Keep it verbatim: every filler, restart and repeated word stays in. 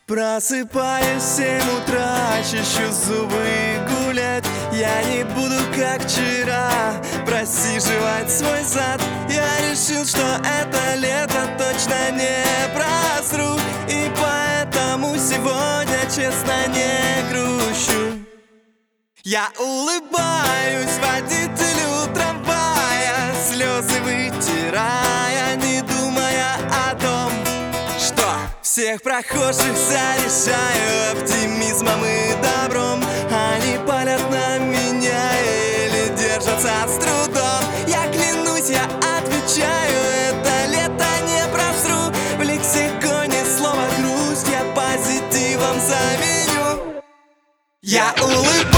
Просыпаюсь в семь утра, чищу зубы и гулять. Я не буду, как вчера, просиживать свой зад. Я решил, что это лето точно не просру, и поэтому сегодня честно не грущу. Я улыбаюсь водителю трамвая, слезы вытирая, не думая о том, что всех прохожих заряжаю оптимизмом и добром. Они палят на меня или держатся с трудом. Я клянусь, я отвечаю, это лето не просру. В лексиконе слово грусть я позитивом заменю. Я улыбаюсь